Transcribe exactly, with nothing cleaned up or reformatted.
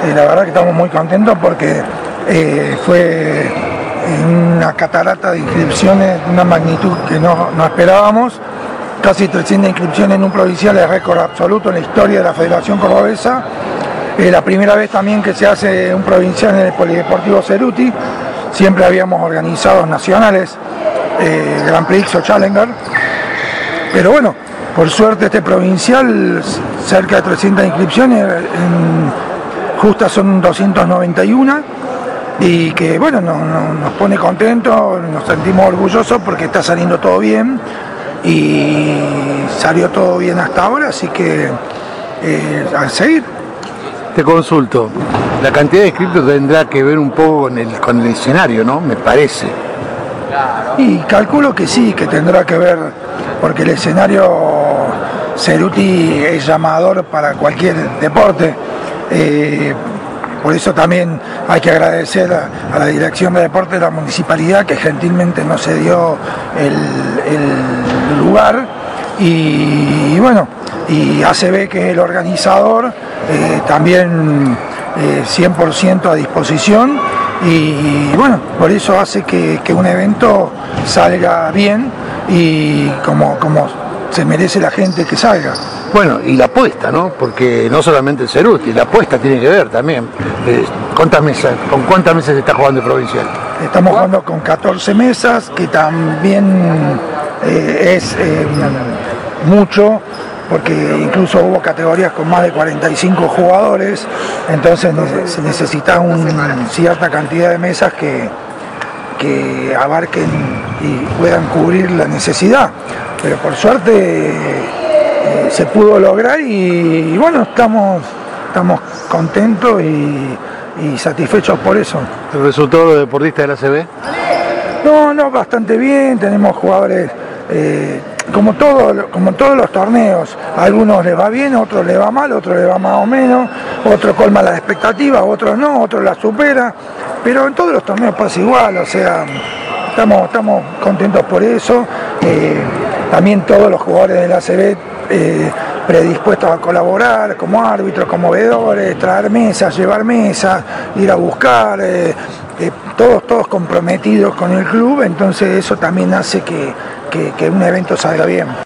eh, la verdad que estamos muy contentos porque eh, fue una catarata de inscripciones de una magnitud que no, no esperábamos. Casi trescientas inscripciones en un provincial es récord absoluto en la historia de la Federación Cordobesa. Eh, la primera vez también que se hace un provincial en el Polideportivo Ceruti. Siempre habíamos organizado nacionales, eh, Grand Prix o Challenger. Pero bueno, por suerte este provincial, cerca de trescientas inscripciones, en, justas son doscientas noventa y uno, y que bueno, no, no, nos pone contentos, nos sentimos orgullosos porque está saliendo todo bien y salió todo bien hasta ahora, así que eh, a seguir. Te consulto, la cantidad de inscriptos tendrá que ver un poco con el, con el escenario, ¿no? Me parece. Y calculo que sí, que tendrá que ver, porque el escenario Ceruti es llamador para cualquier deporte. Eh, por eso también hay que agradecer a, a la Dirección de Deporte de la Municipalidad, que gentilmente nos cedió el, el lugar. Y, y bueno, y A C B, que es el organizador, eh, también eh, cien por ciento a disposición. Y bueno, por eso hace que, que un evento salga bien y como, como se merece la gente que salga. Bueno, y la apuesta, ¿no? Porque no solamente el Ceruti, la apuesta tiene que ver también. Eh, ¿cuántas mesas, ¿Con cuántas mesas se está jugando el provincial? Estamos jugando con catorce mesas, que también eh, es eh, mucho, porque incluso hubo categorías con más de cuarenta y cinco jugadores, entonces se necesita una cierta cantidad de mesas que, que abarquen y puedan cubrir la necesidad. Pero por suerte eh, se pudo lograr y, y bueno, estamos, estamos contentos y, y satisfechos por eso. ¿El resultado de los deportistas de la A C B? No, no, bastante bien, tenemos jugadores... Eh, Como, todo, como todos los torneos, a algunos les va bien, a otros les va mal, a otros les va más o menos, otros colman las expectativas, otros no, otros las supera, pero en todos los torneos pasa igual, o sea, estamos, estamos contentos por eso. Eh, también todos los jugadores de la A C B eh, predispuestos a colaborar como árbitros, como veedores, traer mesas, llevar mesas, ir a buscar, eh, eh, todos, todos comprometidos con el club, entonces eso también hace que Que, que un evento salga bien.